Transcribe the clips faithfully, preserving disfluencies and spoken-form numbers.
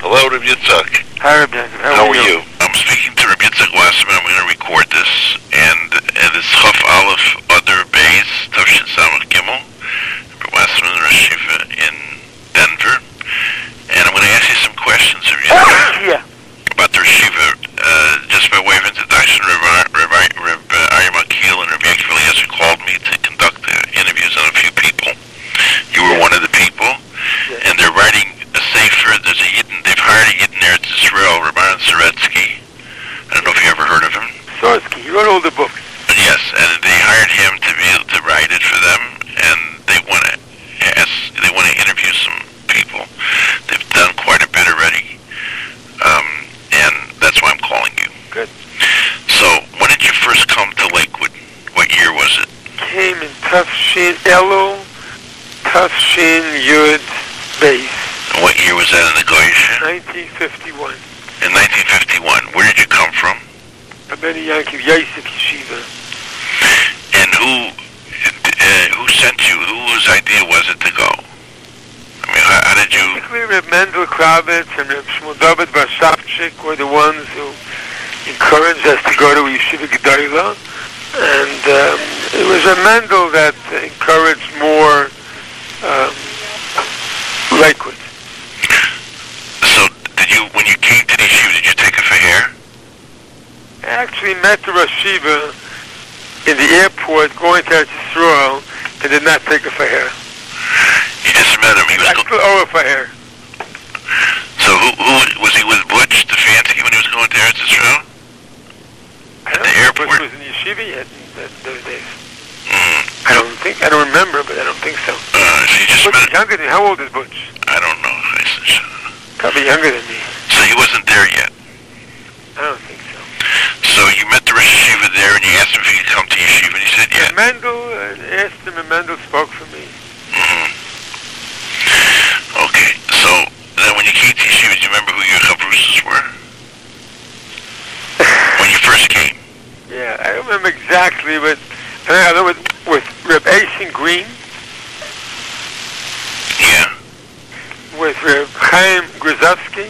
Hello, Reb Yitzhak. Hi, Reb Yitzhak. How, How are are you? you? I'm speaking to Reb Yitzhak Wasserman. I'm going to record this, and, and it's Chaf Aleph Adar Beis, Tavshin Samach Gimel, Reb Wasserman Rosh Yeshiva in Denver, and I'm going to ask you some questions, Reb Yitzhak, Yeah. about the Rosh Yeshiva. Uh, just by way of introduction, Reb, Reb, Reb uh, Aryeh Makil and Reb Yankiv Eliezer called me to conduct uh, interviews on a few people. You were one of the people, Yeah. and they're writing a sefer. There's a Yidden, they've hired a Yidden Eretz Israel, Reb Aaron Soretsky. I don't know if you ever heard of him. Sorsky, he wrote all the books. Yes, and they hired him to be able to write it for them, and they want to ask, they want to interview some people. They've done quite a bit already, um, and that's why I'm calling you. Good. So, when did you first come to Lakewood? What year was it? Came in Tafshin Elo, Tafshin Yud Beis, And what year was that in the Goyish? nineteen fifty-one. In nineteen fifty-one. Where did you come from? Rabbeinu Yankiv Yosef Yeshiva. And who uh, who sent you? Whose idea was it to go? I mean, how, how did you... Basically, Reb Mendel Kravitz and Reb Shmuel David Barshavchik were the ones who encouraged us to go to Yeshiva Gedolah. And um, it was Reb Mendel that encouraged more um, Lakewood. So, did you, when you came to the yeshiva, did you take a fair? I actually met the Rosh Yeshiva in the airport going to Eretz Yisrael and did not take a faher. You just met him. He was I go- still owe a faher. so, who, who was he with Butch, the fancy, when he was going to Eretz Yisrael? I At don't the know if airport? Bush was in Yeshiva yet in th- those days. Mm. I don't think, I don't remember, but I don't think so. Uh, so you just Butch met is younger than me. How old is Butch? I don't know. I said, Probably younger than me. so he wasn't there yet. I don't think so. So you met the Rosh Yeshiva there, and you asked him if he could come to yeshiva, and he said, yeah. And Mendel, uh, asked him, and Mendel spoke for me. Mm-hmm. Okay, so then when you came to yeshiva, do you remember who your chavrusas were? When you first came? Yeah, I don't remember exactly, but I know with, with Reb Eisen Green, Yeah. with Reb Chaim Grozovsky.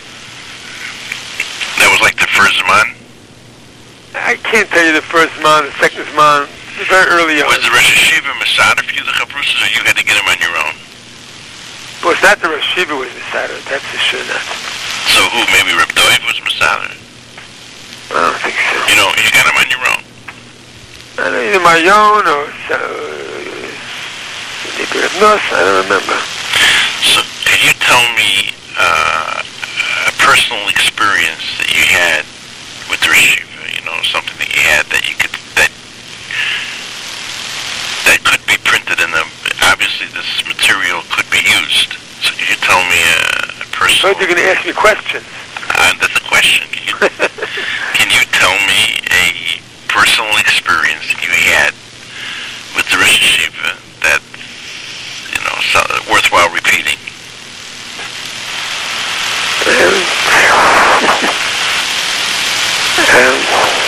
That was like the first Zman? I can't tell you the first Zman, the second Zman, very early on. Was the Rosh Yeshiva Masada for you, the chavrusas, or you had to get them on your own? Well, it's not the Rosh Yeshiva was Masada, that's for sure not. So who? Maybe Reb Doiv was Masada? I don't think so. You know, you got them on your own. I don't know, either my own or uh, maybe Reb Nos, I don't remember. So can you tell me uh, a personal experience that you had with the Rosh Yeshiva? You know, something that you had that you could that that could be printed in the. Obviously, this material could be used. So can you tell me a, a I personal? thought you were going to ask me questions. Uh, that's a question. Can you can you tell me a personal experience that you had with the Rosh Yeshiva that you know so, worthwhile repeating? Um, um,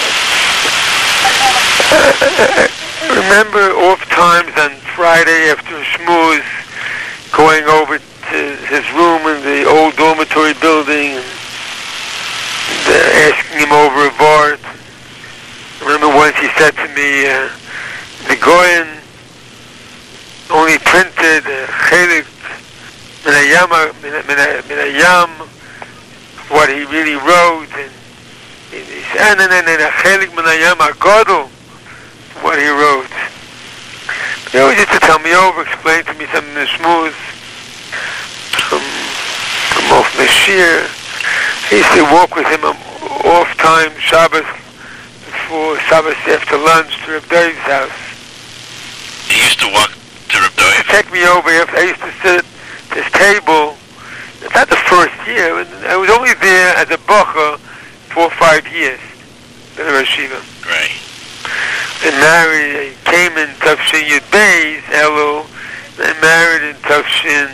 I remember off times on Friday after schmooze going over to his room in the old dormitory building and uh, asking him over a vart. I remember once he said to me, uh, the Goyen only printed chelik min hayam min hayam what he really wrote, and he said, and then chelik min hayam hagadol what he wrote. He always used to tell me over, explain to me something in the schmooze from from off Mashir. I used to walk with him off time Shabbos before Shabbos after lunch to Reb Doiv's house. You used to walk to Reb Doiv? Take me over. I used to sit at this table. It's not the first year. I was only there as a bacher for five years in the Rosh Yeshiva. Right. I married, I came in Tafshin Yud Beis, Elo. I married in Tafshin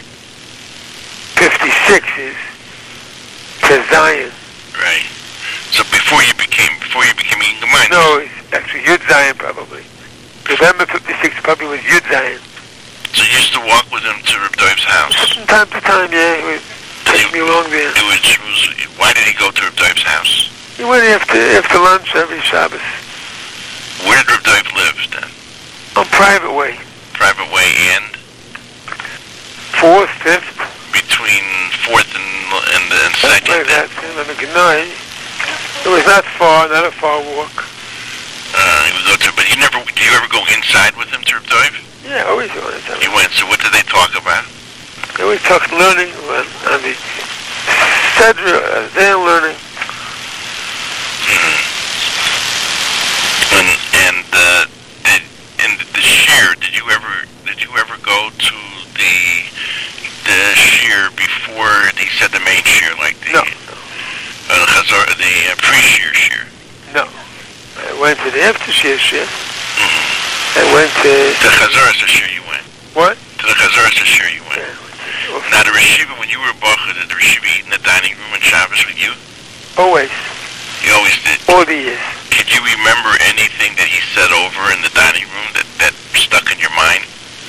fifty-sixes to Zion. Right. So before you became before you became a Gemara. No, it's actually Yud Zion probably. November fifty-six probably was Yud Zion. So you used to walk with him to Reb Doiv's house. From time to time, yeah. He was, To take me along there. It was, it was, why did he go to Reb Doiv's house? He went after after lunch every Shabbos. Where did Reb Doiv live then? On Private Way. Private Way and? Fourth, fifth. Between fourth and and, and second. Like that. It was not far, not a far walk. Uh, he would go to, but you never. Did you ever go inside with him to Reb Doiv? Yeah, always going inside. You went. So what did they talk about? They always talked learning on, on the Sedra, uh, their learning. Mm-hmm. And and uh, did in the, the shir, did you ever did you ever go to the the shir before he said the main shir, like the no, uh, the chazar, the uh, pre-shir shir? No, I went to the after shir shir. Mm-hmm. I went to the chazar shir. You went. What? To the chazar shir. You went. Yeah. Now the Reshiva, when you were a bacher, did the Reshiva eat in the dining room on Shabbos with you? Always. You always did? All the years. Could you remember anything that he said over in the dining room that, that stuck in your mind?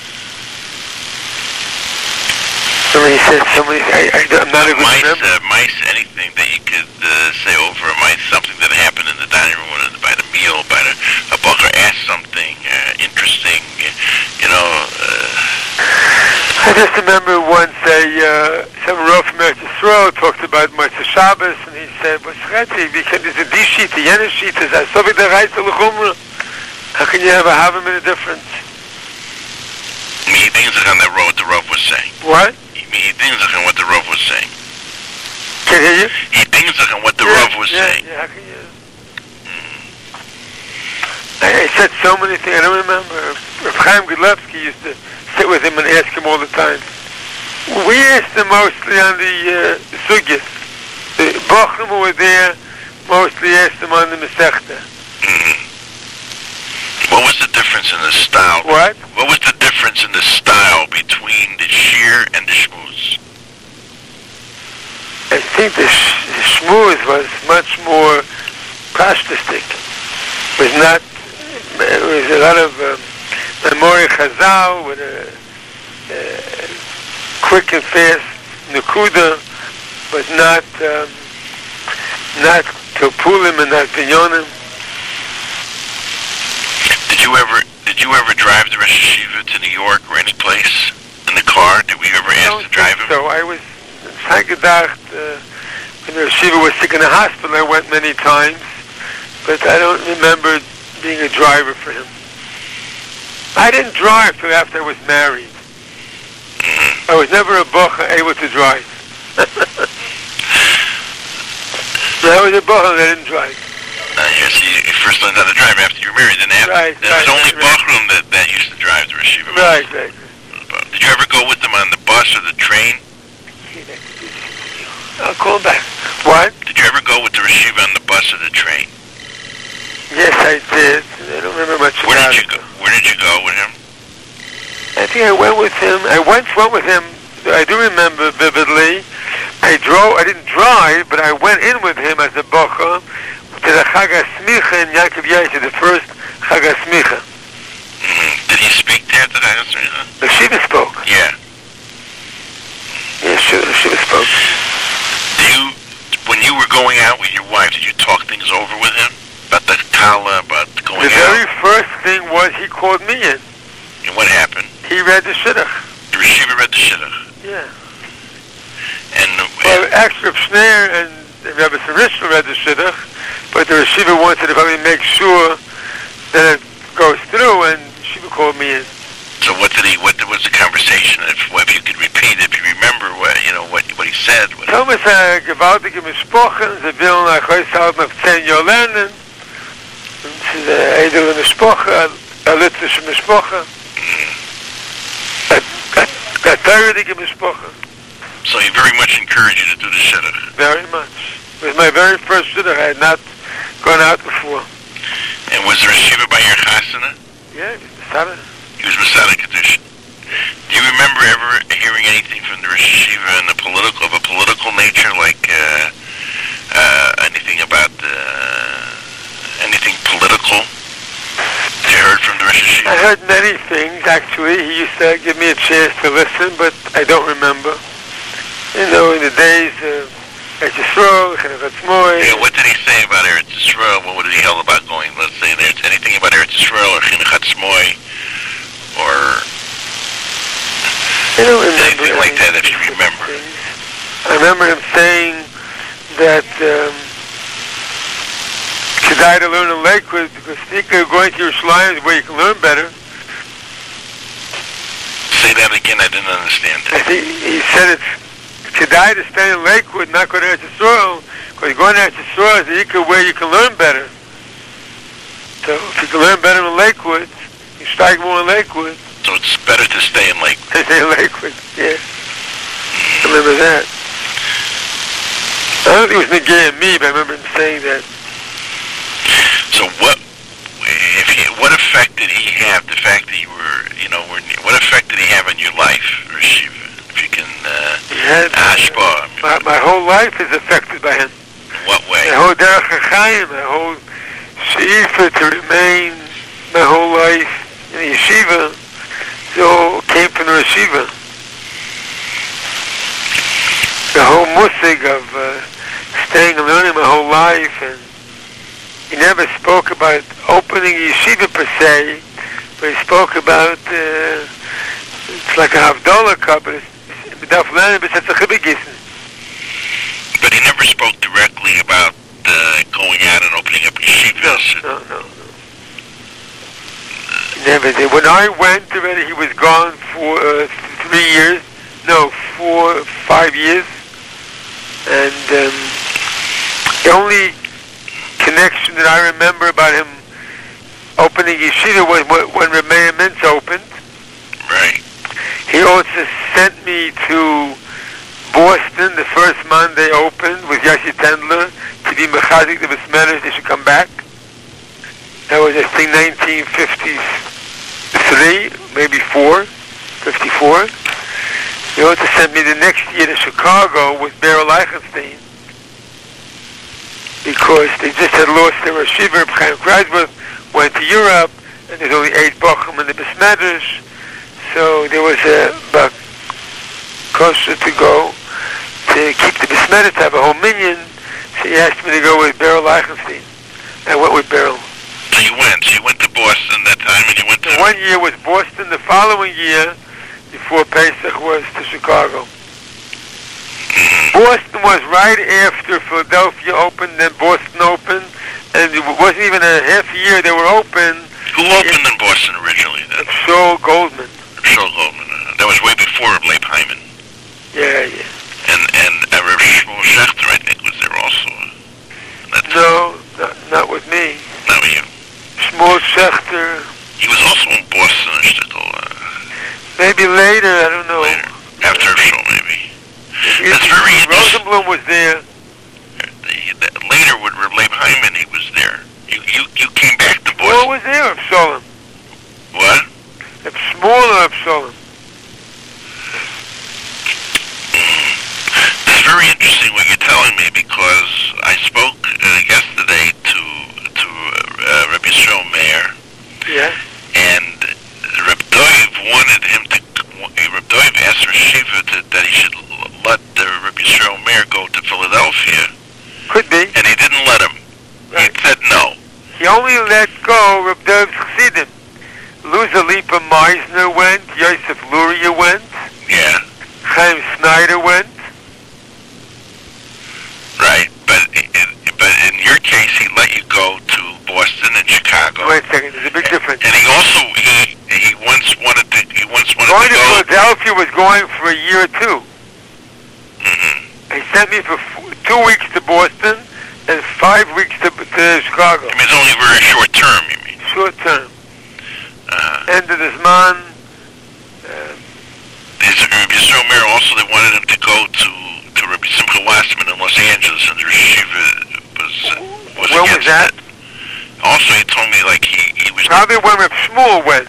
Somebody said, somebody, I, I, I'm not a good mice, remember. Uh, mice, anything that you could uh, say over a mice, something that happened in the dining room or by the meal, by the, a bacher asked something uh, interesting, uh, you know. Uh, I just remember once a, uh, some Rav from Eretz Yisrael talked about Motzei Shabbos, and he said, what's Chetzi, because there's a D sheet, a Yener sheet, there's a Sovi the Reis of L'chumra. How can you have a have a minute difference? He thinks on that what the Rav was saying. What? He thinks on what the Rav was saying. Can you hear you? He thinks on what the yeah, Rav was yeah, saying. Yeah, how can you? Mm. I, I said so many things, I don't remember. Rav Chaim Gudlevsky used to sit with him and ask him all the time. We asked him mostly on the uh, Sugyas. The Bochum who were there mostly asked him on the Masechta. Mm-hmm. What was the difference in the style? What? What was the difference in the style between the shir and the shmooze? I think the, sh- the shmooze was much more pashtistic. It was not, it was a lot of um, memory chazal with a uh, quick and fast nukuda, but not um, not topulim and not pinyonim. Did you ever did you ever drive the Rosh Hashiva to New York or any place in the car? Did we ever ask to drive him? So I was Sagedacht uh, when the Hashiva was sick in the hospital. I went many times, but I don't remember being a driver for him. I didn't drive till after I was married. Mm-hmm. I was never a bocha able to drive. I was a bocha that didn't drive. Uh, yes, you, you first learned how to drive after you were married. Then after, right, there right, was only right. Bachroom that, that used to drive the Reshiva. Right, right. Did you ever go with them on the bus or the train? I'll call back. What? Did you ever go with the Reshiva on the bus or the train? Yes, I did. I don't remember much Where about did you it. go? Where did you go with him? I think I went with him. I once went with him. I do remember vividly. I drove. I didn't drive, but I went in with him as a bocha to the Chag HaSmicha in Yaakov Yaisha, the first Chag HaSmicha. Mm-hmm. Did he speak there at the Chag HaSmicha? The Shiva spoke. Yeah. Yeah, sure, the Shiva spoke. Do you, when you were going out with your wife, did you talk things over with him? About the kala, about going The out? very first thing was he called me in. And what happened? He read the Shidduch. The Reshiva read the Shidduch. Yeah. And, Well, actually, Reb Shneir and Rabbi Sarishel read the Shidduch, but the Reshiva wanted to probably make sure that it goes through, and Shiva called me in. so what did he, what was the conversation? If, if you could repeat, if you remember what, you know, what, what he said. What Thomas a gewaltige Mishpochen, sie will nach Haus halten auf zehn Jahre lernen. Und sie ist eine edle Mishpoche, eine litwische Mishpoche. A thirdige Mishpoche. So he very much encouraged you to do the Shidduch. Very much. It was my very first Shidduch. I had not gone out before. And was the Reshiva by your chasana? Yeah, Masada. He was Masada Kedushin. Do you remember ever hearing anything from the Rosh Hashiva in the political, of a political nature, like uh, uh, anything about uh, anything political? You heard from the Rosh Hashiva? I heard many things, actually. He used to give me a chance to listen, but I don't remember. You know, in the days of Eretz Yisrael, Chinuch Atzmoi. Yeah, what did he say about Eretz Yisrael? What did he held about going, let's say, there's anything about Eretz Yisrael or Chinuch Atzmoi or I don't remember anything like that, if you remember. Things. I remember him saying that um, Kedai to learn in Lakewood because Tika going to Yerushalayim is where you can learn better. Say that again, I didn't understand I that. think he said it's Kedai to stay in Lakewood, not go to Eretz Yisrael, because going to Eretz Yisrail is the Ika where you can learn better. So if you can learn better in Lakewood, you strike more in Lakewood. So it's better to stay in Lakewood. Stay in Lakewood, yeah. I remember that. I don't think it was negating me, but I remember him saying that. So what, if he, what effect did he have, the fact that you were, you know, were, what effect did he have on your life, Rashiva? If you can, uh, Had, Ashba. my, my whole life is affected by him. What way? My whole Derech HaChaim, my whole She'ifa to remain my whole life in the yeshiva, it all came from the yeshiva. The whole musig of uh, staying and learning my whole life, and he never spoke about opening yeshiva per se, but he spoke about, uh, it's like a Havdalah cup, but it's But he never spoke directly about uh, going out and opening up yeshivas. No, no, no. Never did. When I went already, he was gone for uh, three years. No, four, five years. And um, the only connection that I remember about him opening yeshiva was when Ramey Mintz opened. Right. He also sent me to Boston the first month they opened with Yossi Tendler to be mechazik the Besmeres, they should come back. That was, I think, nineteen fifty-three, maybe four, fifty-four. He also sent me the next year to Chicago with Beryl Eichenstein because they just had lost their Rashiva. Chaim Kreisberg went to Europe, and there's only eight Bochum in the Besmeres. So there was a bakosha to go to keep the Besmeres, to have a whole minyan. So he asked me to go with Beryl Eichenstein. I went with Beryl. So you went. So you went to Boston that time, and you went to... So one year was Boston. The following year, before Pesach, was to Chicago. Mm-hmm. Boston was right after Philadelphia opened, then Boston opened, and it wasn't even a half year they were open. Who opened in Boston originally then? Shaul Goldman. Shaul Goldman. Uh, that was way before Leib Hyman. Yeah, yeah. And and uh, Rav Shmuel Schechter, I think, was there also. That's no, not, not with me. Not with you. Shmuel Schechter. He was also in Boston, Shtetl. Uh, maybe later, I don't know. Later. After a show, maybe. Maybe That's very interesting. Rosenblum was there. The, the, later with Rav Leib Hyman, he was there. You, you, you came back to Boston. Shmuel was there, Absalom. What? If Shmuel or Absalom. It's very interesting what you're telling me because I spoke uh, yesterday to to uh, Rabbi Yisrael Meir. Yeah. And Reb Doiv wanted him to. Reb Doiv asked Rashiva to, that he should let uh, Rabbi Yisrael Meir go to Philadelphia. Could be. And he didn't let him. Right. He said no. He only let go Reb Doiv's chassidim. Luza Lipa Meisner went. Yosef Luria went. Yeah. Chaim Snyder went. Right, but in, but in your case, he let you go to Boston and Chicago. Wait a second, there's a big difference. And he also he he once wanted to he once wanted going to to go. Philadelphia was going for a year or two. Mm-hmm. He sent me for f- two weeks to Boston and five weeks to, to Chicago. I mean, it's only very short term. You mean? Short term. Uh, End of this month. Uh, Is Rabbi Yisrael Meir also they wanted him to go to to Rabbi Simcha Wassman in Los Angeles, and the Yeshiva was was when against was that? it. Also, he told me like he he was Probably when Reb Shmuel went.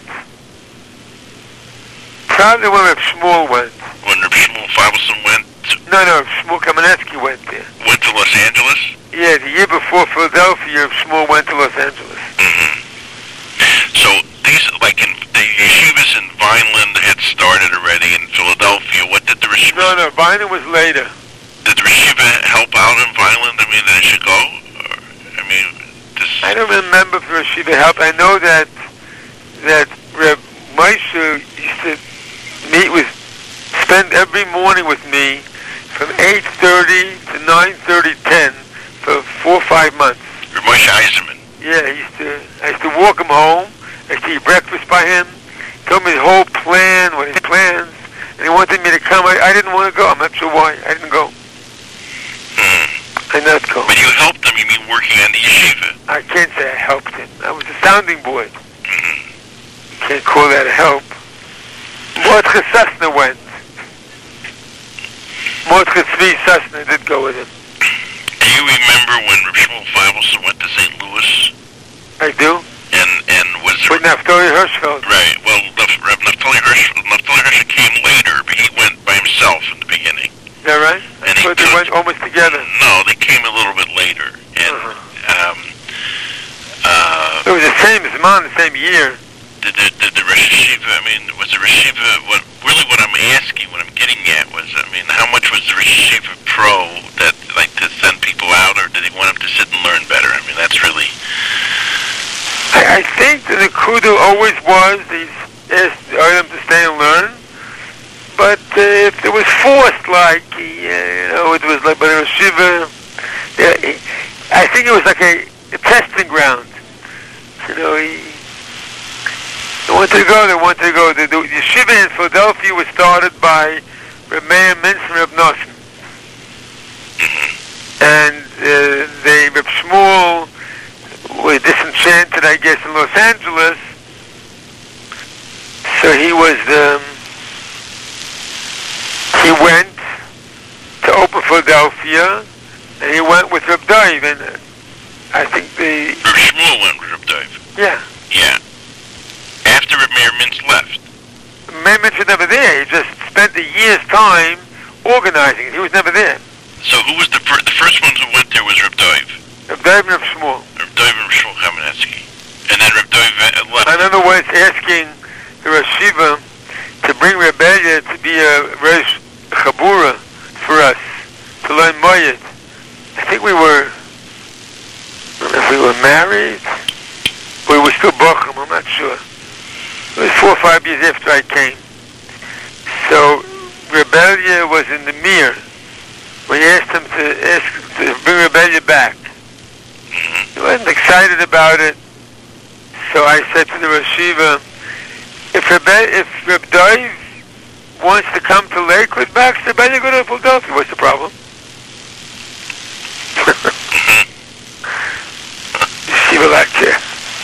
Probably when Reb Shmuel went. when Rabbi Shmuel Feivelson went to, No, no, Shmuel Kamenetsky went there. went to Los Angeles. Yeah, the year before Philadelphia, Reb Shmuel went to Los Angeles. Mm-hmm. So these like in the yeshivas in Vineland had started already in Philadelphia. What did the Yeshiva? No, no, Vineland was later. Did the Yeshiva help out in Vineland? I mean, that I should go? Or, I mean, this... I don't remember if the Yeshiva helped. I know that that Reb Moshe used to meet with, spend every morning with me from eight thirty to nine thirty, ten for four or five months. Reb Moshe Eiserman. Yeah, he used to, I used to walk him home. I used to eat breakfast by him. He told me his whole plan, what his plans, and he wanted me to come. I, I didn't want to go. I'm not sure why. I didn't go. Mm. I not go. But you helped him, you mean working on the yeshiva? I can't say I helped him. I was a sounding board. Mm-hmm. You can't call that a help. Mordechai Sussner went. Mordechai Tzvi Sussner did go with him. Do you remember when Reb Shmuel Feivelson went to Saint Louis? I do. And and was With Naftali Hirschfeld. Right. Well, Reb Naftali Hirschfeld, Naftali Hirschfeld came later, but he went by himself in the beginning. Is that right? I And he thought they took- went almost together. No, they came a little bit later. And Uh-huh. um, uh, It was the same Zman, the same year. did the, did the Rosh Yeshiva, I mean, was the Rosh Yeshiva, what, really what I'm asking, what I'm getting at was, I mean, how much was the Rosh Yeshiva pro that, like, to send people out, or did he want them to sit and learn better? I mean, that's really... I, I think that the Kudu always was, he asked them to stay and learn. But uh, if it was forced, like, uh, you know, it was like, but it was Shiva, yeah, he, I think it was like a, a testing ground. You know, he, they wanted to go, they wanted to go. The, the yeshiva in Philadelphia was started by Reb Meir Mintz and Reb Nosson. And uh, they, Reb Shmuel, were disenchanted, I guess, in Los Angeles. So he was, um, he went to open Philadelphia, and he went with Reb Dave, and uh, I think the... Reb Shmuel went with Reb Dave. Yeah. Yeah. After Reb Meir Mintz left. Meir Mintz was never there. He just spent a year's time organizing it. He was never there. So who was the first, the first ones who went there was Reb Dave. Reb Dave and Reb Shmuel. Reb Dave and Reb Shmuel Kamenetsky. And then Reb Dave uh, left. In other words, asking the Rosh Yeshiva to bring Reb Elia to be a Rosh Chabura for us, to learn Moyed. I think we were, I don't know if we were married, we were still Bochum, I'm not sure. It was four or five years after I came. So, Rebellia was in the Mir. We asked him to ask to bring Rebellia back. He wasn't excited about it. So I said to the Rosh Yeshiva, if Reb, if Reb Dave wants to come to Lakewood back, so Rebellia go to Philadelphia. What's the problem? Yeshiva like that.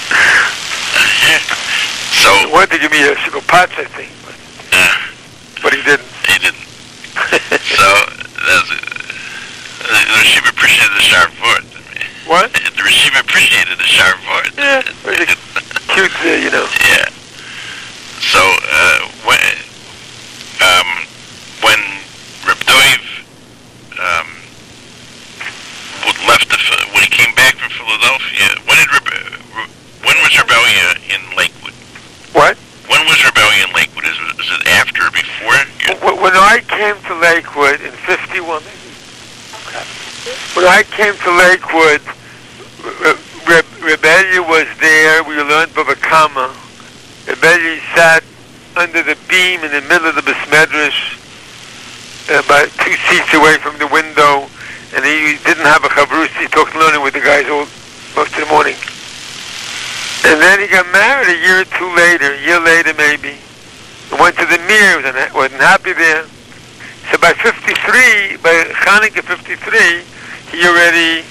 So, He wanted to give me a sugar patch, I think, but, uh, but he didn't. he didn't. So, that's, uh, the Yeshiva appreciated the sharp word. I mean, What? the Yeshiva appreciated the sharp word. Yeah, it was a cute, uh, you know. Yeah. So, uh, when, um, when Reb Dave, um, would left the, Phi- when he came back from Philadelphia, when did Reb, uh, when was Rebellia in Lakewood? What? When was Rebellia in Lakewood? Is, it- is it after or before? Yeah. Wh- When I came to Lakewood in fifty-one, when I came to Lakewood, Re- Re- Rebellia was there. We learned Bava Kama. Rebellia sat under the beam in the middle of the Besmedrish, about two seats away from the window, and he didn't have a chavrus. He talked learning with the guys all most of the morning. And then he got married a year or two later, a year later maybe. He went to the Mir, wasn't, wasn't happy there. So by fifty-three, by Chanukah fifty-three, he already,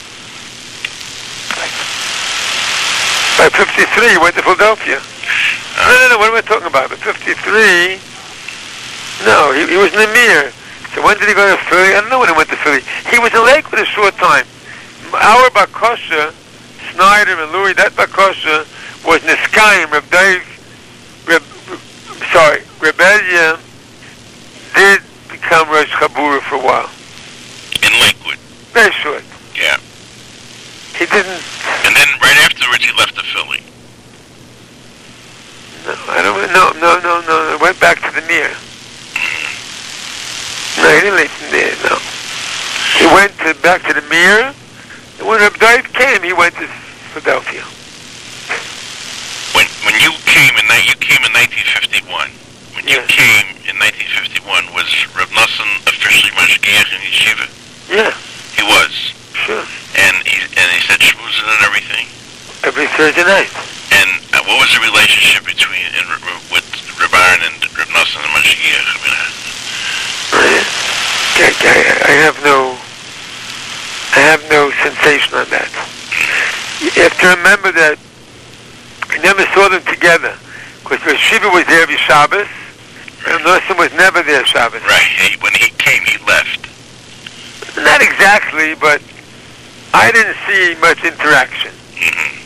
by fifty-three, he went to Philadelphia. No, no, no, what am I talking about? By fifty-three, no, he, he was in the Mir. So when did he go to Philly? I don't know when he went to Philly. He was in Lakewood a short time. Our Bakosha, Snyder and Louis, that Bakosha was Niskayim, Reb Dave, Reb, sorry, Rebellia did become Rosh Chabura for a while. In Lakewood. Very short. Yeah. He didn't, And then right afterwards he left to Philly. no, I don't, no, no, no, no, I went back to the Mir. No, he didn't went back to the Mir. And when Reb Dave came, he went to Philadelphia. When when you came in ni- you came in nineteen fifty-one. When you Yes. came in nineteen fifty-one, was Reb Nosson officially Mashgiach in Yeshiva? Yeah, He was, sure. and he and he said shmuzin and everything. Every Thursday night. And uh, what was the relationship between in, with Reb Aaron and Reb Nosson and Mashgiach? I mean, I, I, I have no, I have no sensation on that. You have to remember that I never saw them together, because Rosh Shiva was there every Shabbos, and Nosson was never there Shabbos. right. He, when he came, he left. Not exactly, but I didn't see much interaction. Mm-hmm.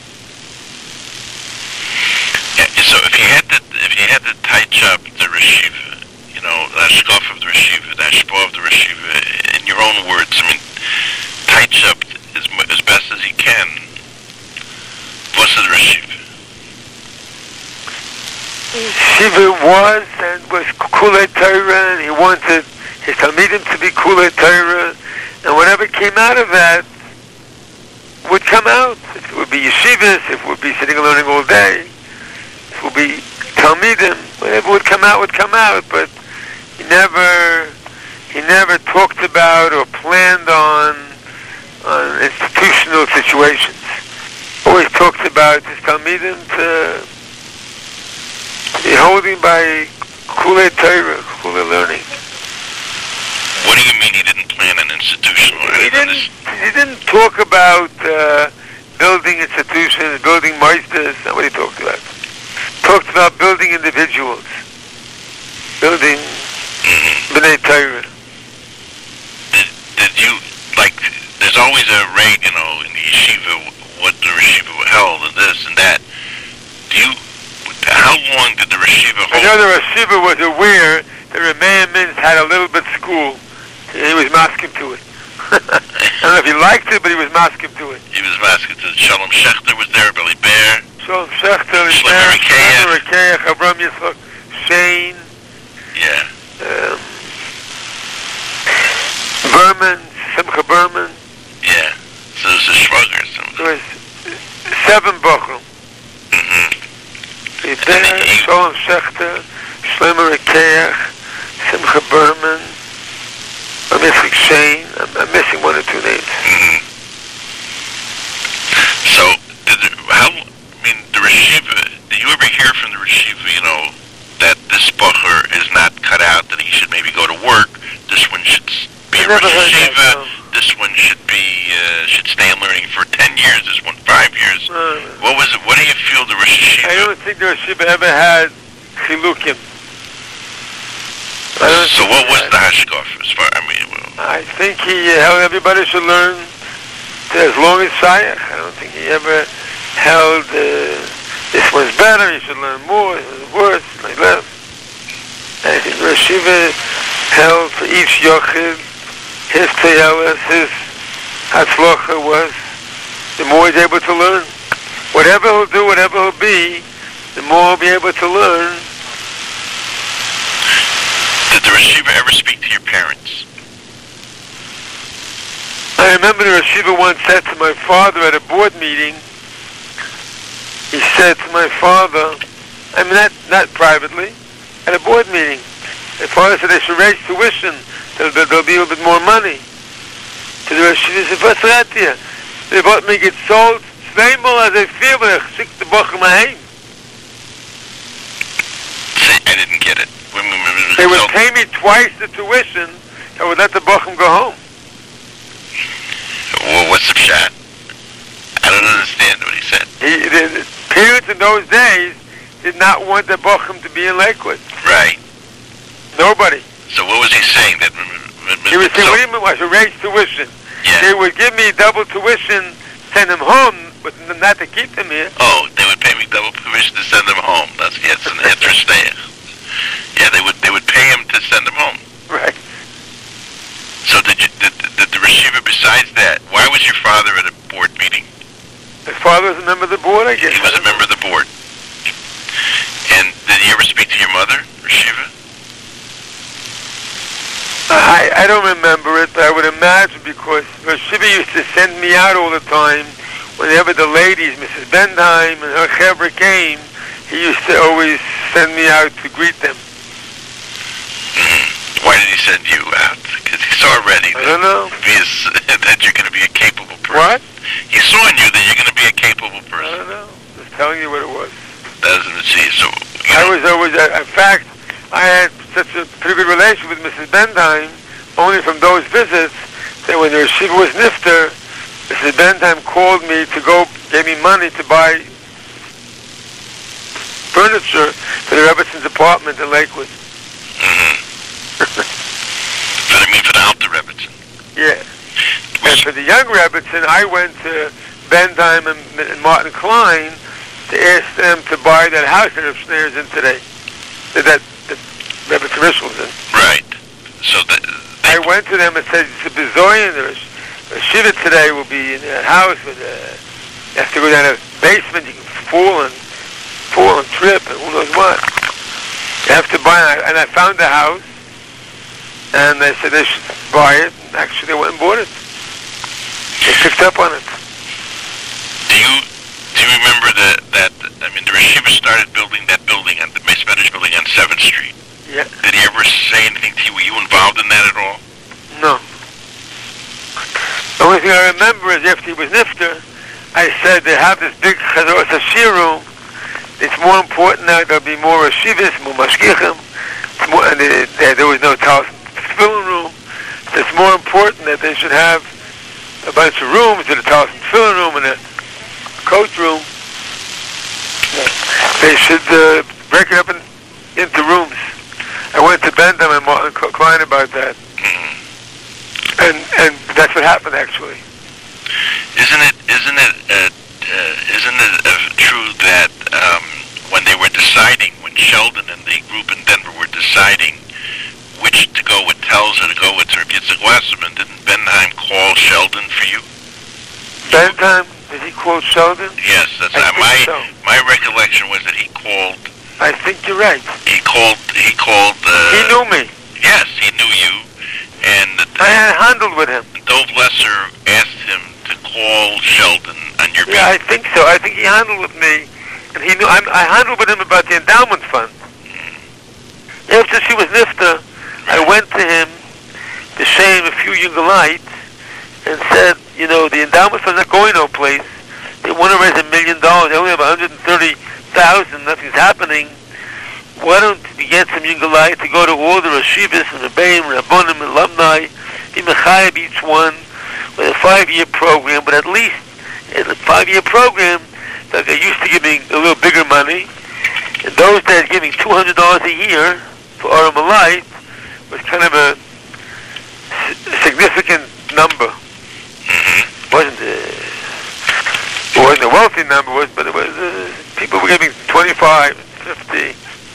Yeah, so if you had to, if you had to touch up the Reshiva, you know, the Ashkaf of the Reshiva, the Ashpa of the Reshiva, in your own words, I mean, touch up as, mu- as best as he can. What's the Reshiva? Shiva was and was Kulei Torah, and he wanted his Talmidim to be Kulei Torah, and whatever came out of that would come out. If it would be yeshivas, if it would be sitting and learning all day, if it would be Talmidim, whatever would come out would come out, but he never he never talked about or planned on on institutional situations. Always talked about his Talmidim to be holding by Kulei Torah, Kulei learning. What do you mean he didn't plan an institutional? He didn't. He didn't talk about uh, building institutions, building meisters. That's not what he talked about. Talked about building individuals, building Mm-hmm. B'nai Torah. Did, did you, like, there's always a rate, you know, in the yeshiva, what the yeshiva held, and this and that. Do you, how long did the yeshiva I hold? know the Rosh Shiva was aware that Rameya Mintz had a little bit school. He was masking to it. I don't know if he liked it, but he was masking to it. He was masking to Shalom Schechter was there, Billy Bear. Shalom Schechter, Shlomo Rekeach. Shlomo Rekeach, Avram Yitzchak, Shane, Yeah. um, Berman, Simcha Berman. Yeah. So there's a shrug or something. There was seven Bochum. Mm-hmm. Bear, Shalom Schechter, Shlomo Rekeach, Simcha Berman, I'm missing Shane. I'm, I'm missing one or two names. Mm-hmm. So, did the, how, I mean, the Reshiva, did you ever hear from the Reshiva, you know, that this Bocher is not cut out, that he should maybe go to work, this one should be I a never heard Reshiva, that, no. this one should be, uh, should stay in learning for ten years, this one five years. Uh, What was it, what do you feel the Reshiva? I don't think the Rosh Shiva ever had chilukim. I don't So think what he was had. the Hashkaf as far, I mean, well, I think he held everybody should learn to as long as Shayach. I don't think he ever held uh, this one's better, you should learn more, this one's worse, like that. I think Rosh Shiva held for each Yochid, his Teyelis, his Hatzlocha was, the more he's able to learn. Whatever he'll do, whatever he'll be, the more he'll be able to learn. did the Reshiva ever speak to your parents? I remember the Rosh Shiva once said to my father at a board meeting, he said to my father, I mean not, not privately, at a board meeting, my father said they should raise tuition, there'll, there'll be a little bit more money. To the Rosh Shiva, he said, what's that here? They bought me get sold, zweimal as I feel, but I schick the Bochum heim. See, I didn't get it. When, when, when, They would so- pay me twice the tuition, I would let the Bochum go home. Well, what's the shot? I don't understand what he said. He, the, the parents in those days did not want the Bochum to be in Lakewood. Right. Nobody. So what was he saying? That when, when, He would say, so, what do you mean, I should raise tuition? yeah. They would give me double tuition, send them home, but not to keep them here. Oh, they would pay me double permission to send them home. That's yes, an interesting. Yeah, they would they would pay him to send them home. Right. So did you did, did the Reshiva besides that? Why was your father at a board meeting? His father was a member of the board, I guess. He was a member of the board. And did he ever speak to your mother, Reshiva? I, I don't remember it, but I would imagine because Shiva used to send me out all the time. Whenever the ladies, Missus Bendheim and her chevra came, he used to always send me out to greet them. Mm-hmm. Why did he send you out? Because he saw already I don't know. That, that you're going to be a capable person. What? He saw in you that you're going to be a capable person. I don't know. Just telling you what it was. Doesn't it see? So, you I know, was always, uh, in fact, I had such a pretty good relation with Missus Bendheim, only from those visits, that when the Yeshiva was nifter, Missus Bendheim called me to go, gave me money to buy furniture for the Rebbitzon's apartment in Lakewood. Mm-hmm. But I mean for the Alter Rebbitzon. Yeah. And for the young Rebbitzon, I went to Bendheim and, and Martin Klein to ask them to buy that house that Reb in today. That, that, that Rebbitzon Rishon's in. Right. So that... I went to them and said, it's a Bezoyan, the Shiva today will be in a house with a, you have to go down a basement, you can fall and fall and trip and who knows what. You have to buy it. And I found the house, and they said they should buy it, and actually they went and bought it. They picked up on it. Do you, do you remember that, that, I mean, the Yeshiva started building that building, on the Spanish building on seventh street. Yeah. Did he ever say anything to you? Were you involved in that at all? No. The only thing I remember is after he was nifter, I said they have this big chazor sashir room. It's more important now. There'll be more yeshivas, more mashgichim. It's more, and they, they, there was no talis tefillin room. So it's more important that they should have a bunch of rooms, and a talis tefillin room and a coat room. They should uh, break it up in, into rooms. I went to Bendham and Martin Klein about that, mm-hmm. and and that's what happened actually. Isn't it? Isn't it? Uh, uh, isn't it uh, true that um, when they were deciding, when Sheldon and the group in Denver were deciding which to go with Tells or to go with Reb Yitzchak Wasserman, didn't Bendheim call Sheldon for you? Bendheim? Did he call Sheldon? Yes, that's I uh, think my so. my recollection was that he called. I think you're right. He called. He called. Uh, He knew me. Yes, he knew you, and uh, I had handled with him. Dov Lesser asked him to call Sheldon on your Yeah, I behalf. think so. I think he handled with me, and he knew. I, I handled with him about the endowment fund. Mm. After she was nifta, I went to him to shame a few Yungalites and said, you know, the endowment fund's not going no place. They want to raise a million dollars. They only have one hundred thirty thousand. Nothing's happening. Why don't we get some Yungalite to go to all the Rashivas and Rebbeim, Rabbonim, alumni, be Mechayib each one with a five-year program, but at least in a five-year program, like they used to giving a little bigger money, and those that are giving two hundred dollars a year for Aram Alite was kind of a significant number. Mm-hmm. Wasn't a, it wasn't a wealthy number, was, but it was uh, people were giving twenty-five, fifty.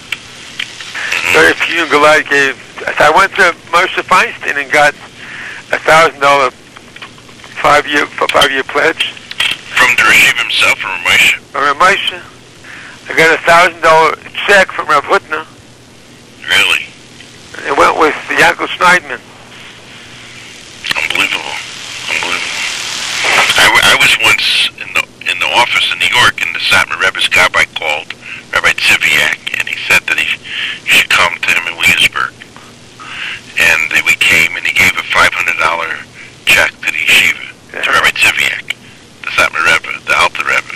Very few Galai gave. So I went to Moshe Feinstein and got a thousand dollar five year five year pledge. From the Rashiv himself, from Moshe. Or Moshe. I got a thousand dollar check from Rav Hutner. Really? It went with Yaakov Schneidman. Unbelievable. Unbelievable. I, w- I was once in the in the office in New York, and the Satmar Rebbe's Gabbai called Rabbi Tziviak, and he said that he should come to him in Williamsburg. And uh, we came, and he gave a five hundred dollar check to the yeshiva, yeah. to Rabbi Tziviak, the Satmar Rebbe, the Alter Rebbe.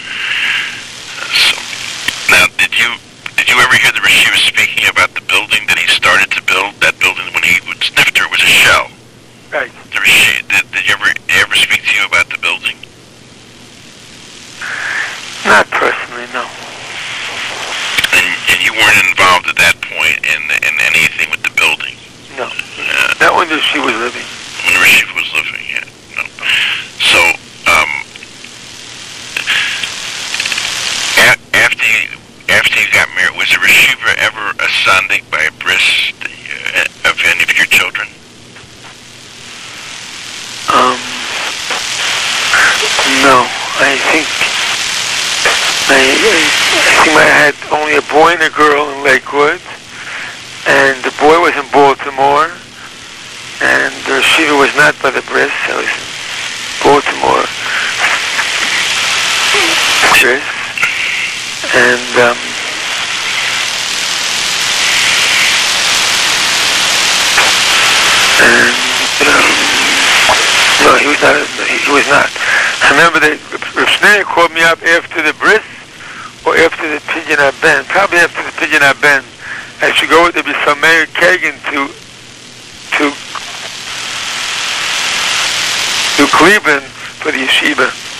Uh, so, now, did you did you ever hear the yeshiva speaking about the building that he started to build? That building when he was Snifter was a shell. Right. The yeshiva, did, did you ever ever speak to you about the building? Not personally, no. And, and you weren't involved at that point in in anything with the building? No. Uh, Not when she was living. When Rashiv was living, yeah. No. So, um, a- after you after you got married, was a Rashiva ever a sandik by a bris uh, of any of your children? Um, no. I think I, I think I had only a boy and a girl in Lakewood, and the boy was in Baltimore, and the yeshiva was not by the bris. I was in Baltimore bris, and um, and um, no, he was not. He was not. I remember that Rav Schneider called me up after the bris or after the Pidyon Ben, probably after the Pidyon Ben. I should go with the Bisameir Kagan to to to Cleveland for the yeshiva.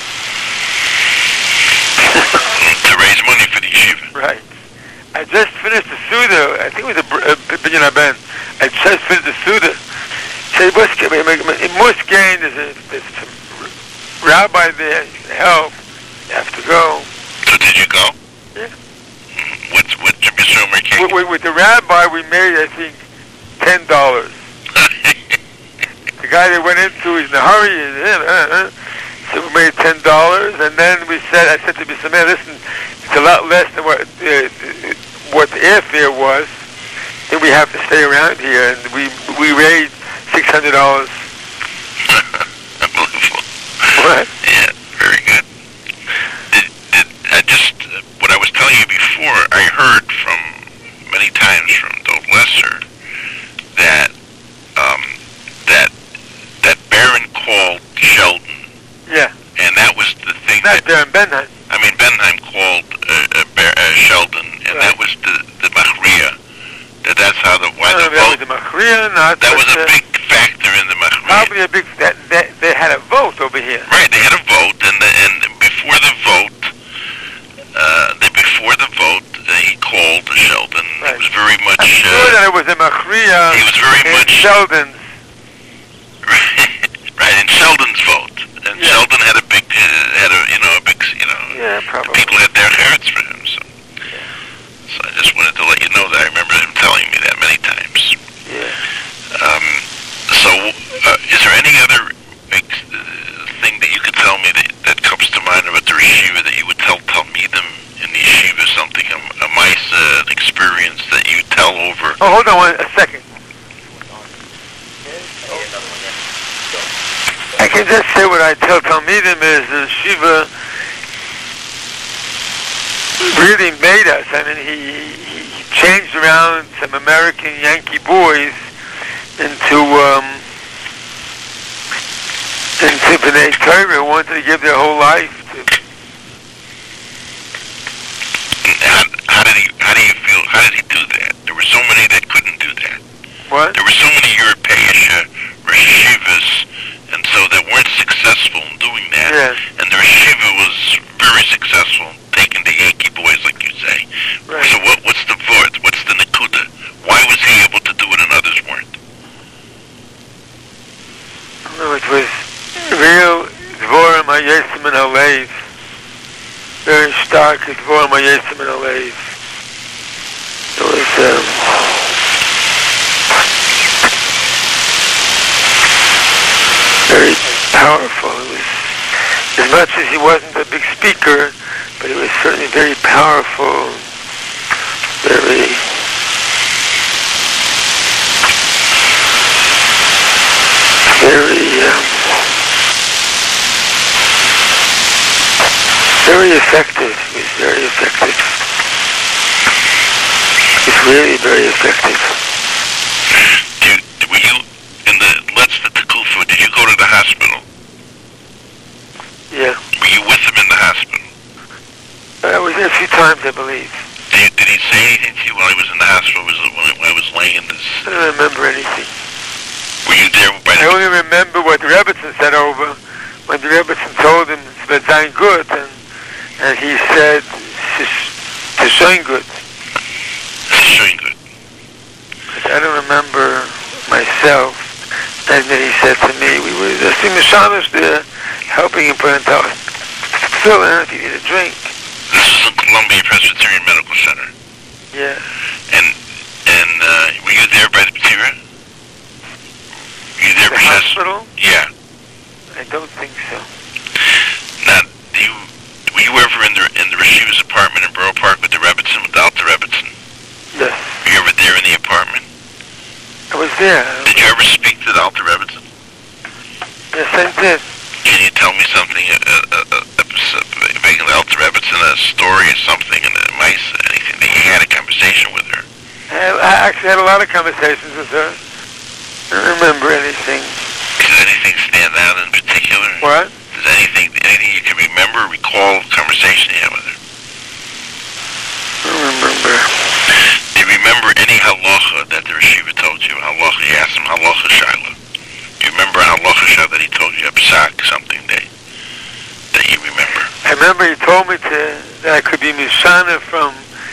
To raise money for the yeshiva. Right. I just finished the Suda. I think it was a Pidyon Ben. I just finished the Suda. Say, in Muscane, there's a there's some rabbi there. Help. You have to go. So did you go? Yeah. What's what's your Bisameir Kagan? With, with, with the rabbi, we made, I think, ten dollars. The guy that went into, he's in a hurry. Uh, uh, so we made ten dollars, and then we said, I said to Bisameir, listen, it's a lot less than what uh, what the airfare was. Then we have to stay around here, and we we raised six hundred dollars. Unbelievable. What? Yeah, very good. Did, did I just uh, what I was telling you before? I heard from many times from Dov Lesser that um, that that Baron called Sheldon. Yeah. And that was the thing. Not that, Baron Benheim. I mean, Benheim called uh, uh, Ber- uh, Sheldon, and right. that was the the Machria. That that's how the why No, the that vote. was the Machria, not That was a uh, big factor in the Machria. probably a big. That, that they had a vote over here. Right, they had a vote, and the, and before the vote, uh, the, before the vote, uh, he called Sheldon. Right. He was very much. I'm sure uh, that it was a Machria. He was very in much Sheldon's. right in Sheldon's vote, and Yeah. Sheldon had a big, uh, had a you know a big, you know. Yeah, probably. People had their hearts for him, so. So I just wanted to let you know that. I remember him telling me that many times. Yeah. Um, so, uh, is there any other ex- uh, thing that you could tell me that, that comes to mind about the yeshiva that you would tell Talmidim in the yeshiva, something, a, a mice, uh, an experience that you tell over? Oh, hold on one, a second. I can just say what I tell Talmidim is the yeshiva really made us. I mean, he, he changed around some American Yankee boys into um, into B'nai Torah, who wanted to give their whole life to. How, how did he? How do you feel? How did he do that? There were so many that couldn't do that. What? There were so many European yeshivas, and so that weren't successful in doing that. Yeah. And the yeshiva was very successful in taking the Yankee boys, like you say. Right. So what? What's the word? What's the nakuda? Why was he able to do it and others weren't? No, it was real Dvorim HaYesim and Halev. Very stark Dvorim HaYesim and Halev. It was um, very powerful. It was, as much as he wasn't a big speaker, but he was certainly very powerful, very very um, very effective. He was very effective. He was really very effective. Did, were you in the Let's the Tekufa? Did you go to the hospital? Yeah. Were you with him in the hospital? I was there a few times, I believe. Did, you, did he say anything to you while he was in the hospital? Was it when, when I was laying in this? I don't remember anything. Were you there by I the? only remember what the Rebbetzin said over when the Rebbetzin told him it's Zayin good, and and he said to showing good. Showing good. I don't remember myself, and then he said to me, we were just in the Shamish there, helping him put in towel. Fill in if you need a drink. This is in Columbia Presbyterian Medical Center. Yeah. And and uh, were you there by the B'tira? Were you there The for hospital? Yeah. I don't think so. Now, do you were you ever in the in the Rashiva's apartment in Borough Park with the Rebbetzin, with Alta Rebbetzin? Yes. Were you ever there in the apartment? I was there. Did you ever speak to with Alter Rebbetzin? Yes, I did. Can you tell me something, a, a, a, a, making Alter Rebbetzin a story or something, and a mice, anything that he had a conversation with her? I, I actually had a lot of conversations with her. I don't remember anything. Does anything stand out in particular? What? Does anything, anything you can remember, recall, conversation you had with her? I don't remember. Do you remember any halacha that the Reshiva told you? Halacha, you asked him halacha shaila. Do you remember a halacha shaila that he told you, a psak, something that, that you remember? I remember he told me to, that I could be Mishana from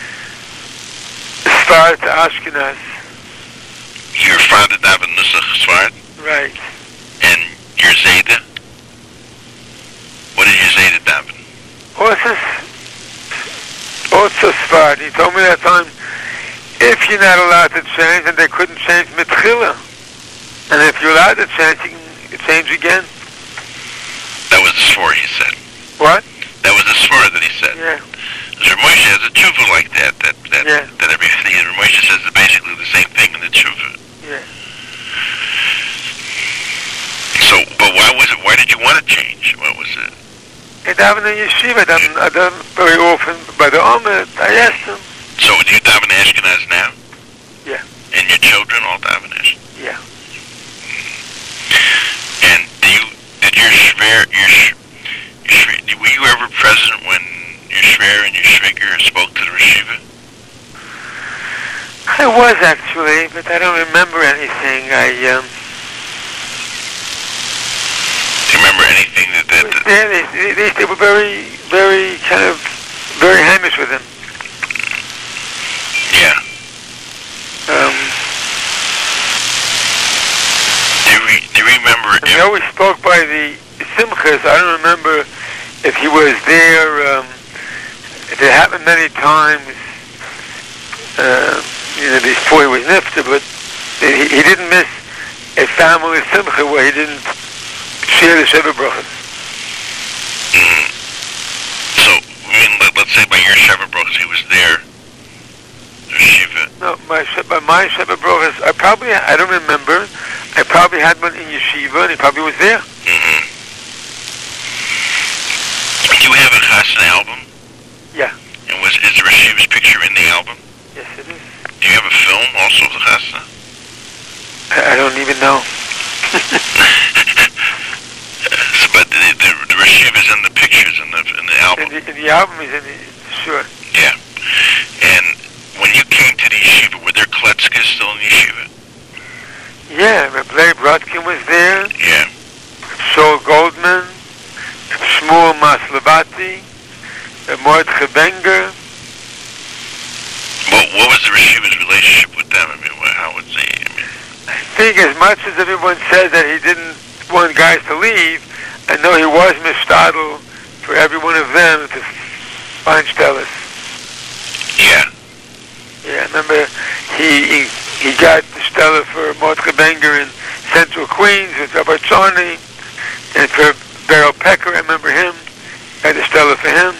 Sfard to Ashkenaz. Your father daven Nusach Sfard? Right. And your Zayda? What did your Zayda daven? Also, also Sfard. He told me that time, if you're not allowed to change, and they couldn't change Mitchila. And if you're allowed to change, you can change again. That was the Sfar, he said. What? That was the Sfar that he said. Yeah. Rav Moshe has a tshuva like that, that, that, yeah. that everything, Rav Moshe says is basically the same thing in the tshuva. Yeah. So, but why was it, why did you want to change? What was it? I daven in yeshiva, I daven very often by the Omer. I asked him. So, do you daven Ashkenaz now? Yeah. And your children all daven Ashkenaz? Yeah. And do you, did your shver, your, sh, your shver, were you ever present when your shver and your shviger spoke to the Reshiva? I was actually, but I don't remember anything. I, um... Do you remember anything that... that, that yeah, they, they, they were very, very kind of, very hamish with him. Yeah. Um... Do you, re, do you remember... He always spoke by the Simchas. I don't remember if he was there. Um, it happened many times. Uh, you know, before he was nifter, but he, he didn't miss a family Simcha where he didn't share the Sheva Brachas. Mm-hmm. So, I mean, let, let's say by your Sheva Brachas, he was there. The Shiva. No, my by my Sheva Brachas, I probably, I don't remember. I probably had one in yeshiva, and he probably was there. Mm-hmm. Do you have a Chasna album? Yeah. And was is the Reshiva's picture in the album? Yes, it is. Do you have a film also of the Chasna? I, I don't even know. so, but the, the, the Reshiva's in the pictures in the in the album. In the, in the album, he's in the, sure. Yeah. And when you came to the yeshiva, were there Kletzkas still in the yeshiva? Yeah, Reb Leib Rotkin was there. Yeah. Shaul Goldman, Shmuel Maslabati, Mordechai Benger. What, what was the Reshiva's relationship with them? I mean, what, how was he? I mean, I think as much as everyone said that he didn't want guys to leave, I know he was mishtadel for every one of them to find Stellas. Yeah. Yeah, I remember he he, he got the Stella for Mordechai Benger in Central Queens with Rabbi Charney, and for Beryl Pecker, I remember him, had the Stella for him.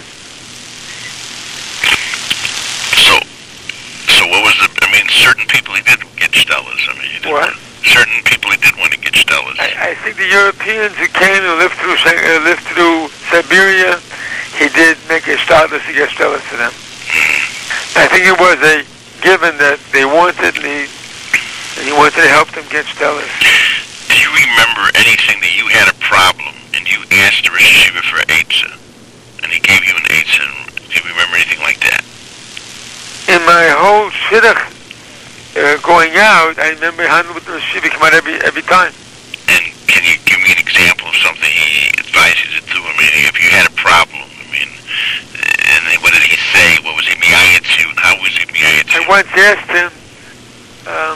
So, so what was the, I mean, certain people he did get Stellas. I mean, he did What? Want, certain people he did want to get Stellas. I, I think the Europeans who came and lived through uh, lived through Siberia, he did make a Stellas to get Stellas for them. Mm-hmm. I think it was a given that they wanted, and he, and he wanted to help them get Stellas. Do you remember anything that you had a problem and you asked the Reshiva for Eitzah, and he gave you an Eitzah? Do you remember anything like that? In my whole shidduch uh, going out, I remember handling with the Reshiva come out every every time. And can you give me an example of something he advised you to do? I mean, if you had a problem, I mean, and then what did he say? What was he miyayet you? And how was he miyayet you? I once asked him, um,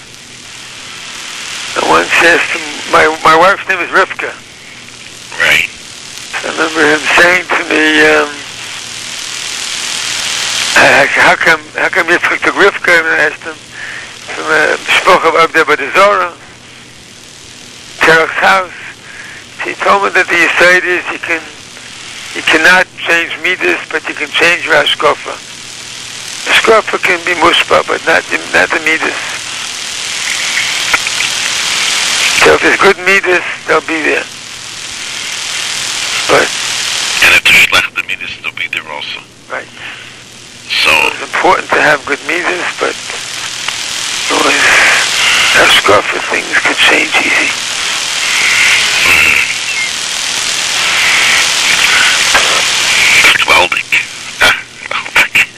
I once asked him, my, my wife's name is Rivka. Right. I remember him saying to me, um, how come, how come Yitzchak took Rivka? And I asked him, from a Shpoch of Abdei Badizora, Terach's house. He told me that the Yisrael is you can, you cannot change Midas, but you can change your Ashkofa. Ashkofa can be Mushpa, but not the, not the Midas. if there's good midas, they'll be there. But And if there's schlechte midas, they'll be there also. right. So, It's important to have good midas, but always have scoff for things could change easy. geweldig. Ah, geweldig.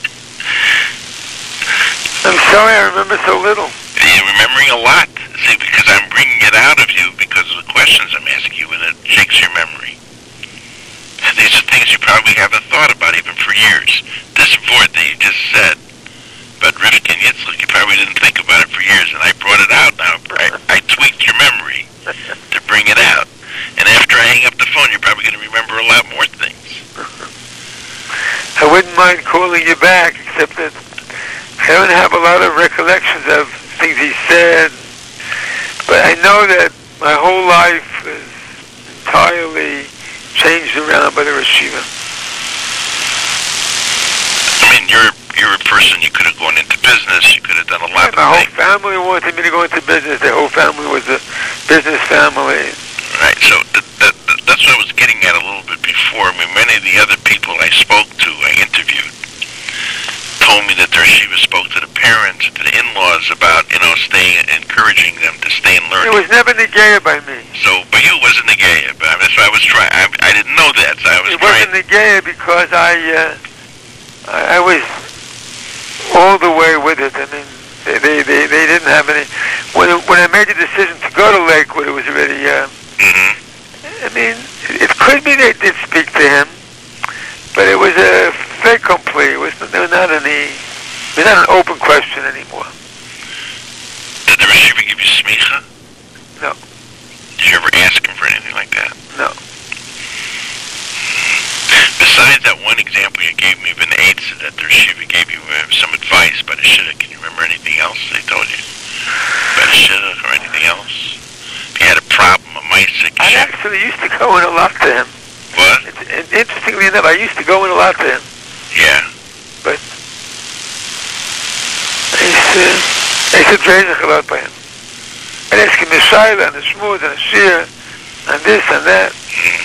I'm sorry I remember so little. You're remembering a lot. See, because I'm bringing it out of you because of the questions I'm asking you, and it shakes your memory. And these are things you probably haven't thought about even for years. This word that you just said about Rivka and Yitzchak, you probably didn't think about it for years, and I brought it out now. I, I tweaked your memory to bring it out. And after I hang up the phone, you're probably going to remember a lot more things. I wouldn't mind calling you back, except that I don't have a lot of recollections of things he said. But I know that my whole life is entirely changed around by the yeshiva. I mean, you're you're a person, you could have gone into business, you could have done a lot My of whole things. family wanted me to go into business. The whole family was a business family. Right, so th- th- th- that's what I was getting at a little bit before. I mean, many of the other people I spoke to, I interviewed, told me that their yeshiva spoke to the parents, to the in-laws about, you know, staying, encouraging them to stay and learn. It was never negated by me. So, but you wasn't negated. But I mean, that's why I was trying. I, I didn't know that, so I was It trying. wasn't negated because I, uh, I, I was all the way with it. I mean, they, they, they, they didn't have any. When when I made the decision to go to Lakewood, it was already. Uh, Mm-hmm. I mean, it could be they did speak to him, but it was a fait accompli. It was there was not any. It was not an open question anymore. Did the yeshiva give you smicha? No. Did you ever ask him for anything like that? No. Besides that one example you gave me of an AIDS that the yeshiva gave you uh, some advice about a shidduch, can you remember anything else they told you about a shidduch or anything else? If you had a problem, a ma'aseh, I actually used to go in a lot to him. what? It's, and interestingly enough, I used to go in a lot to him. Yeah. But I used to, I used to drain a lot by him. I'd ask him a shayla and a shmuz and a shir and this and that. Mm.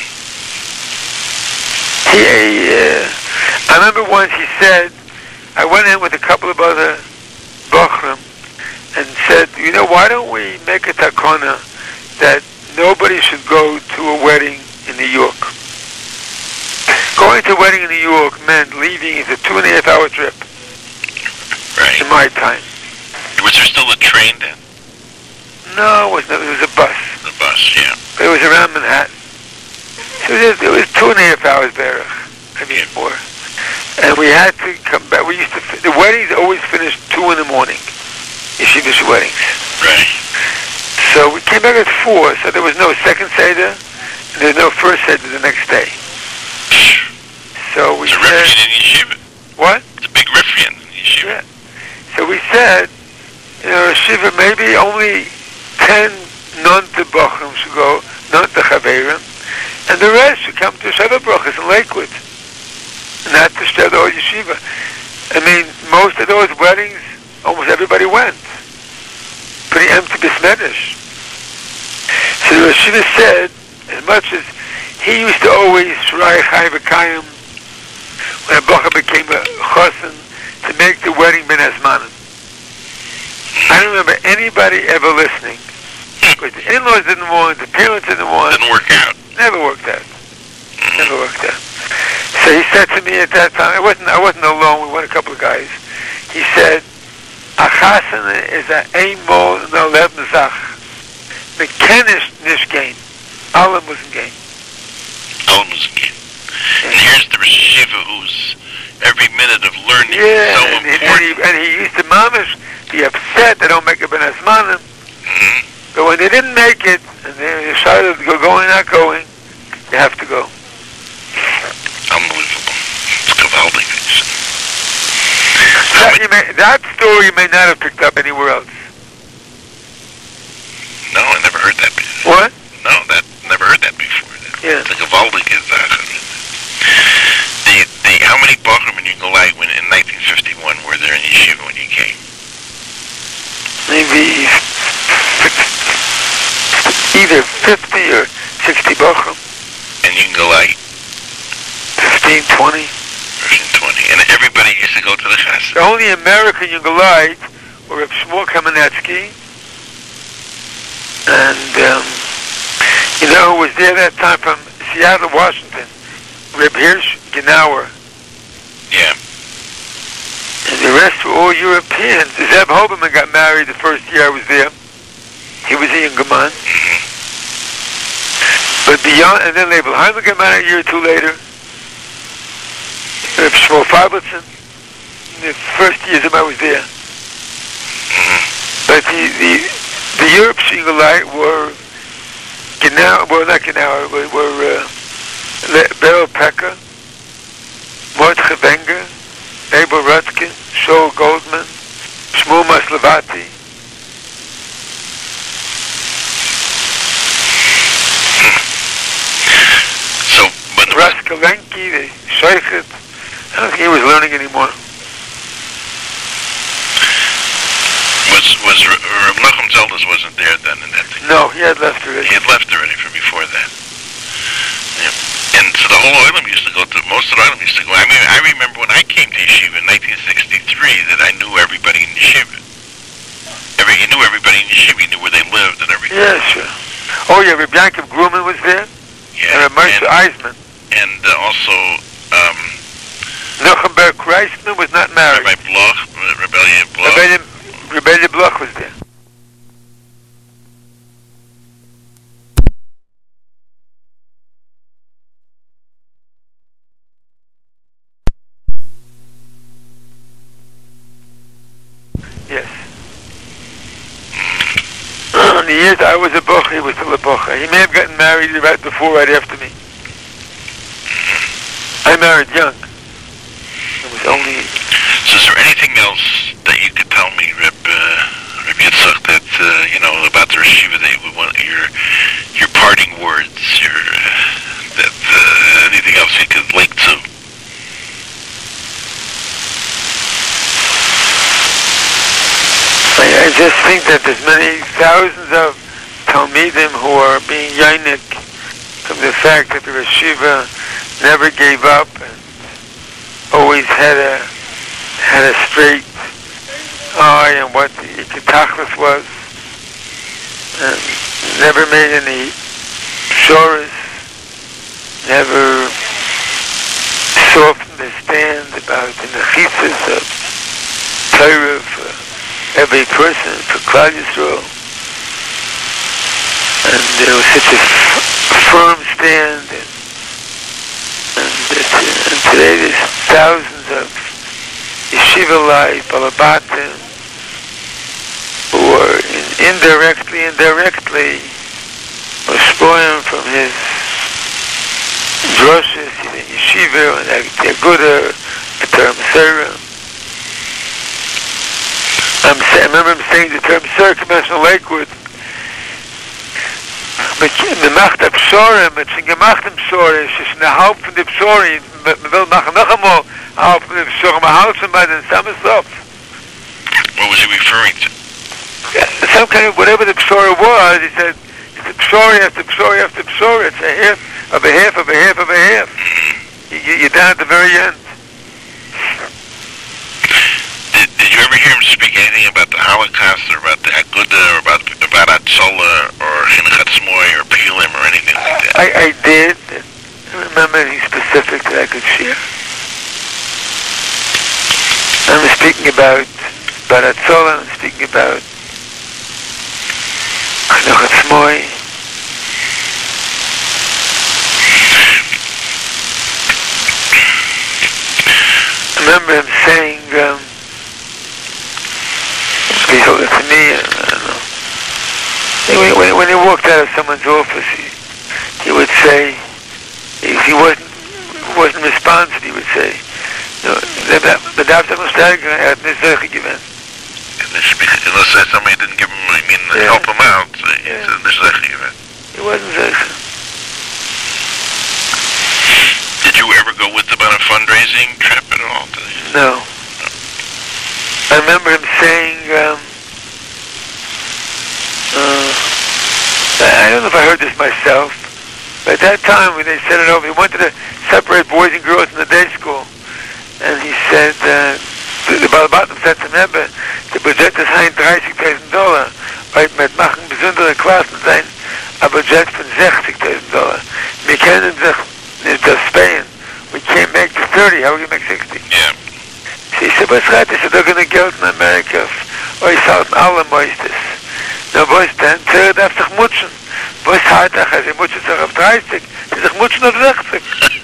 He, uh, I remember once he said, I went in with a couple of other bochrim and said, you know, why don't we make a takana that nobody should go to a wedding in New York? Going to a wedding in New York meant leaving is a two and a half hour trip Right. in my time. Was there still a train then? No, it was not. It was a bus. The bus, yeah. But it was around Manhattan. So it was, it was two and a half hours barely, maybe Yeah. more. And we had to come back. We used to, fi- the weddings always finished two in the morning. Yeshivish weddings. Right. So we came back at four, so there was no second Seder, and there was no first Seder the next day. So we It's a said, refuge in yeshiva. what? It's a big refuge in yeshiva. Yeah. So we said, you know, Shiva, maybe only ten non-to-bochrim should go, non-to-chaverim, and the rest should come to Sheva Brochus in Lakewood, not to Shtedor Yeshiva. I mean, most of those weddings, almost everybody went. Pretty empty besmedish. So the Yeshiva said, as much as he used to always Shrai Chai V'Kayim, when a Bocha became a Chosin, to make the wedding ben Azmanim. I don't remember anybody ever listening. Because the in-laws didn't want, the parents didn't want. Didn't work out. Never worked out. Never worked out. So he said to me at that time, I wasn't I wasn't alone, we went a couple of guys. He said, a chasana is a einmol no lev nezach. Mekenish nish gain. Alam wasn't gain. Alan was a kid. And here's the Rishiva who's every minute of learning Yeah, is so and, he, and, important. he, and he used to mamish be upset they don't make a ben Azmanim. Mm-hmm. But when they didn't make it, and they decided to go going, not going, you have to go. Unbelievable. It's geweldig. That, you may, that story you may not have picked up anywhere else. No, I never heard that before. What? No, that never heard that before. Yeah. The geweldig is that. The, the, how many Bachram in Yugolai when in nineteen fifty-one were there in yeshiva when you came? Maybe either fifty or sixty bochum. And Yungalite? fifteen, twenty. fifteen, twenty. And everybody used to go to the chassid. The only American Yungalite were Reb Shmuel Kamenetsky, and um, you know who was there that time from Seattle, Washington? Reb Hirsch Genauer. Yeah. And the rest were all Europeans. Zeb Hoberman got married the first year I was there. He was a younger man. Mm-hmm. But beyond, and then Label Heimer got married a year or two later. Reb Shmuel Feibertson. The first years that I was there. Mm-hmm. But the the, the Europe Shingalite were Genau, well not Genau, were, were uh, Beryl Pecker, Mordechai Wenger, Abel Rutkin, Shoel Goldman, Shmuel Maslavati. So, but Russ Kalenki, the Sheikhet. I don't think he was learning anymore. Was was Reb Nachum Zeldas wasn't there then in that thing? No, he had left already. He had left already from before that. Yeah. And so the whole Olam used to go to, most of the Olam used to go. I mean, I remember when I came to Yeshiva in nineteen sixty-three that I knew everybody in Yeshiva. Every, he knew everybody in Yeshiva. He knew where they lived and everything. Yeah, sure. Oh yeah, Reb Yankov Gruman was there. Yeah. And Reb Moshe Eisman. And uh, also, um... Nochem Ber Kreisman was not married. Rabbi Bloch, Rebellion Bloch. Rebellion, Rebellion Bloch was there. Yes. In the years I was a bocha, he was still a bocha. He may have gotten married right before, right after me. I married young. It was only... So is there anything else that you could tell me, Reb, uh, Reb Yitzchak, that, uh, you know, about the Yeshiva, that you would want, your, your parting words, your, uh, that, uh, anything else you could link to? I, I just think that there's many thousands of Talmidim who are being yainik from the fact that the Yeshiva never gave up and always had a had a straight eye on what the Ketachlis was, and never made any shores, never softened their stand about the nechitzas of Torah for every person, for Klal Yisrael. And there was such a f- firm stand, and, and, that, uh, and today there's thousands of yeshiva life, balabatim, who are in, indirectly and directly spoiling from his drushes, in yeshiva, and the Aguda, the term Sarah. I'm say, I remember him saying the term Circumventional Lakewood. Mit macht der Psorim, mit schon gemacht im Psorim, es ist eine Haupt von der Psorim, man will machen noch einmal Haupt von der Psorim, man haut schon bei den Samasov. What was he referring to? Yeah, some kind of, whatever the Psorim was, he said, it's a Psorim after Psorim after Psorim, it's a half of a half of a half of a half. You, you're down at the very end. Did, did you ever hear him speak anything about the Holocaust, or about the Aguda, or about about Atzola, or Chinuch Atzmoy, or Pilim, or anything like that? I, I did. I don't remember anything specific that I could share. I'm speaking about about Atzola. I'm speaking about Chinuch Atzmoy. I remember him saying. Um, He told it to me, and I don't know. When, when, when he walked out of someone's office, he, he would say, if he wasn't wasn't responsive, he would say, no, the doctor was telling me I had no Zeuche given. Unless somebody didn't give him, I mean, yeah. help him out, so he yeah. said, no Zeuche given. He wasn't Zeuche. Did you ever go with him on a fundraising trip at all? No. I remember him saying, um, uh, I don't know if I heard this myself. But at that time, when they set it over, he wanted to separate boys and girls in the day school. And he said, uh, the Balabatum said to him, the budget is hein dreißigtausend Dollar. Weil mit machen besondere Klassen sein, a budget von sechzigtausend Dollar. Wir können sich nicht das Spain. We can't make the thirty, how will you make sixty? Yeah. So he said, was right? He said, they're going to go in America. Oh, he said, alle moistes. No, boys, then, Zerah darf sich mutschen. Boys, Heitach, als er mutschen sich auf dreißig, sie sich mutschen auf sechzig.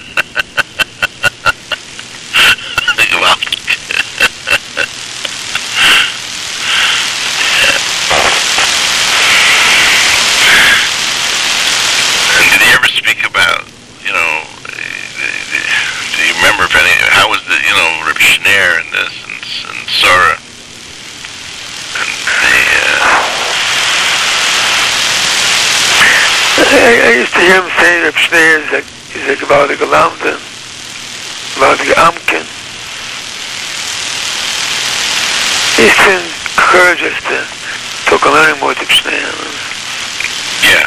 And did he ever speak about, you know, do you remember if any, how was the, you know, Reb Schneer and this, and, and Sarah, and the, uh... I, I used to hear him say Reb Schneer is like, he's like about the Galamden, about the Amken. He used to encourage us to talk a learning more to Reb Schneer. Yeah.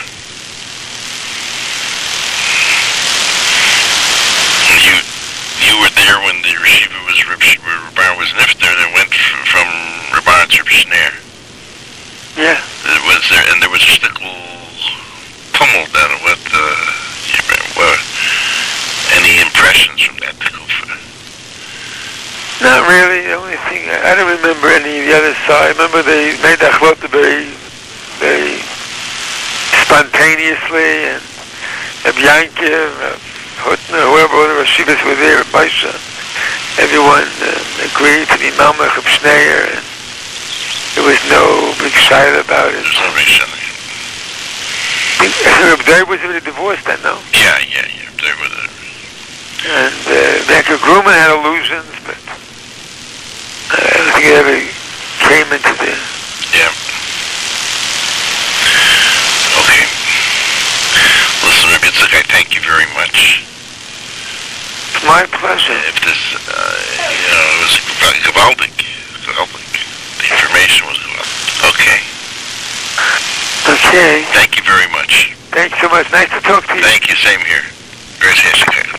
You you were there when the Yeshiva was Reb Bar was nifter, and it went from, from Reb Bar to Reb Schneer. Yeah. It was there, and there was a shtickle pummel down. What? Uh, you remember, what? Any impressions from that tikufa? Not really. The only thing I, I don't remember any of the other side. I remember they made the achlota very, very spontaneously, and Reb Yankiv, Reb Hutner, whoever other Rashivas were there, Reb Moshe, everyone uh, agreed to be Malmach Reb Schneer, and there was no big shayla about it. There's no big shayla. Reb Dave was already divorced then, no? Yeah, yeah, yeah. Reb Dave was a... And uh, Becker Grumman had illusions, but uh, I don't think it ever came into the... Yeah. Okay. Listen, Reb Yitzchak, I thank you very much. It's my pleasure. If this, uh, you know, it was gewaldig. Gewaldig. The information was gewaldig. Okay. Okay. Thank you very much. Thanks so much. Nice to talk to you. Thank you. Same here. Great.